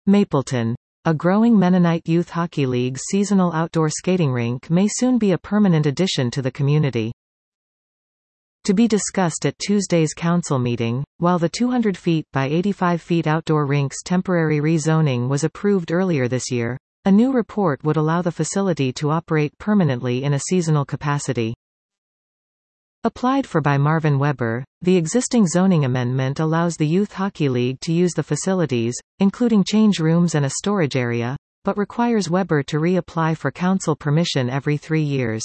Mapleton. A growing Mennonite Youth Hockey League's seasonal outdoor skating rink may soon be a permanent addition to the community. To be discussed at Tuesday's council meeting, while the 200 feet by 85 feet outdoor rink's temporary rezoning was approved earlier this year, a new report would allow the facility to operate permanently in a seasonal capacity. Applied for by Marvin Weber, the existing zoning amendment allows the Youth Hockey League to use the facilities, including change rooms and a storage area, but requires Weber to reapply for council permission every 3 years.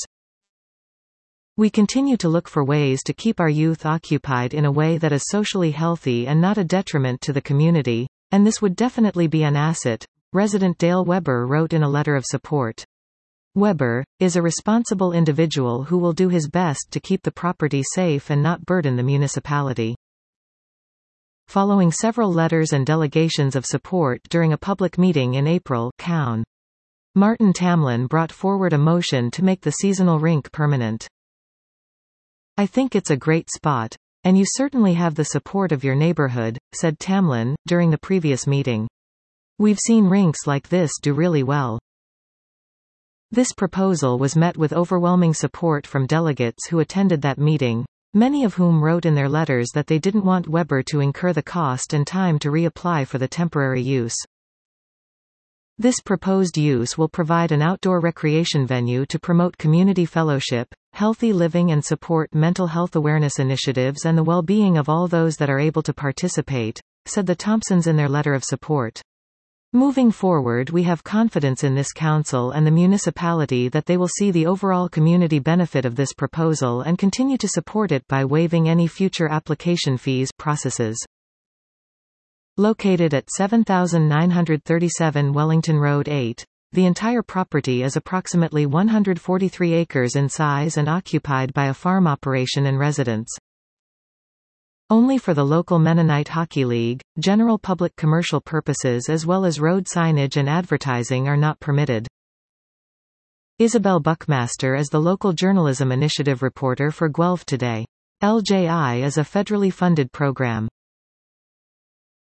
We continue to look for ways to keep our youth occupied in a way that is socially healthy and not a detriment to the community, and this would definitely be an asset, resident Dale Weber wrote in a letter of support. Weber is a responsible individual who will do his best to keep the property safe and not burden the municipality. Following several letters and delegations of support during a public meeting in April, Coun. Martin Tamlin brought forward a motion to make the seasonal rink permanent. "I think it's a great spot. And you certainly have the support of your neighborhood," said Tamlin, during the previous meeting. "We've seen rinks like this do really well." This proposal was met with overwhelming support from delegates who attended that meeting, many of whom wrote in their letters that they didn't want Weber to incur the cost and time to reapply for the temporary use. This proposed use will provide an outdoor recreation venue to promote community fellowship, healthy living and support mental health awareness initiatives and the well-being of all those that are able to participate, said the Thompsons in their letter of support. Moving forward, we have confidence in this council and the municipality that they will see the overall community benefit of this proposal and continue to support it by waiving any future application fees processes. Located at 7937 Wellington Road 8, the entire property is approximately 143 acres in size and occupied by a farm operation and residents. Only for the local Mennonite Hockey League, general public commercial purposes as well as road signage and advertising are not permitted. Isabel Buckmaster is the local journalism initiative reporter for Guelph Today. LJI is a federally funded program.